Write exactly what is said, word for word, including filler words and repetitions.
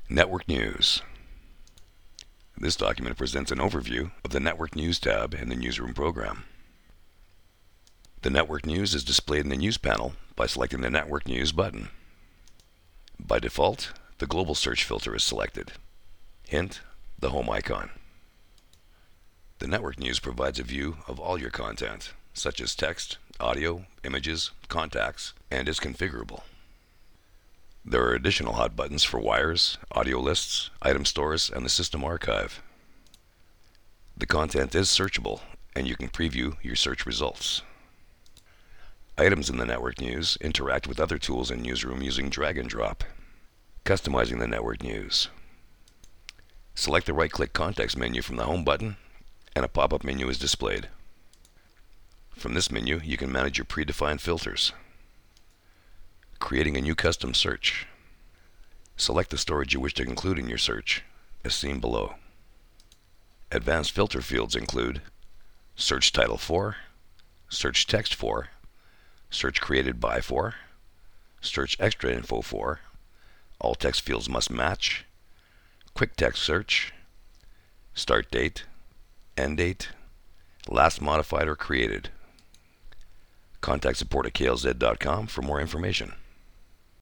Network News. This document presents an overview of the Network News tab in the Newsroom program. The Network News is displayed in the News panel by selecting the Network News button. By default, the Global Search filter is selected. Hint, the home icon. The Network News provides a view of all your content, such as text, audio, images, contacts, and is configurable. There are additional hot buttons for wires, audio lists, item stores, and the system archive. The content is searchable, and you can preview your search results. Items in the Network News interact with other tools in Newsroom using drag and drop. Customizing the Network News. Select the right-click context menu from the Home button, and a pop-up menu is displayed. From this menu, you can manage your predefined filters. Creating a new custom search. Select the storage you wish to include in your search, as seen below. Advanced filter fields include Search Title for, Search Text for, Search Created By for, Search Extra Info for, All text fields must match, Quick Text Search, Start Date, End Date, Last Modified or Created. Contact support at K L Z dot com for more information.